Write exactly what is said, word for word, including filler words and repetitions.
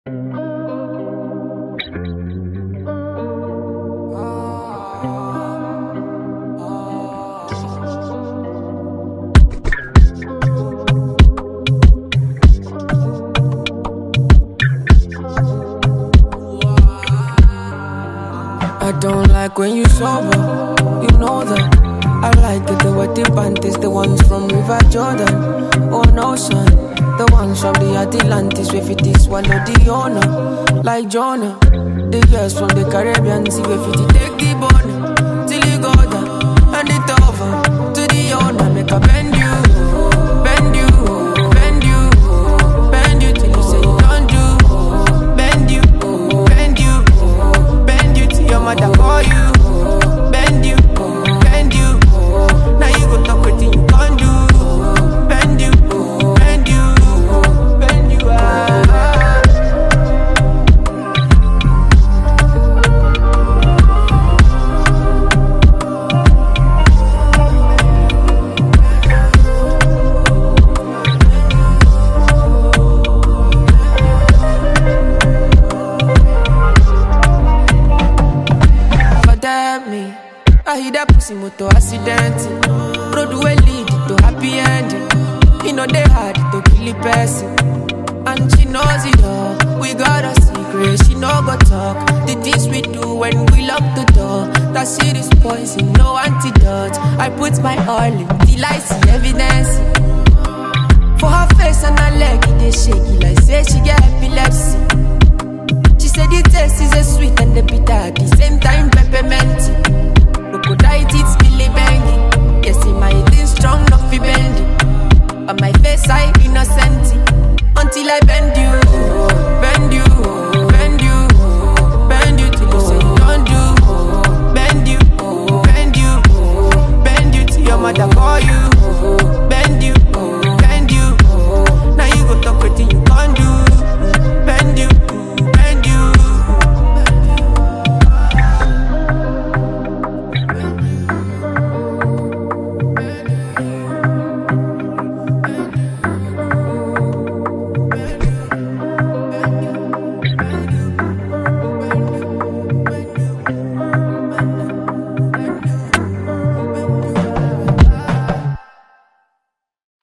I don't like when you sober, you know that. I like it, the wetty panties, the ones from River Jordan. Oh no, son, the ones from the Atlantis, with it is swallow the owner, like Jonah. The girls from the Caribbean, see if it take the bone, till you go down, and it over, to the owner, make a bend you, bend you, bend you, bend you, till you say you don't do, bend you, bend you, bend you, till your mother call you, bend you, bend you, now you go talk with you can't do, bend you, bend you, bend you, ah. Me. I hear that pussy moto accident. Road will lead to happy ending. You know they hard to kill a person, and she knows it all. We got a secret, she no go talk. The things we do when we lock the door. That shit is poison, no antidote. I put my all in till I see evidence. For her face and her leg, it is shaky like say she get epilepsy.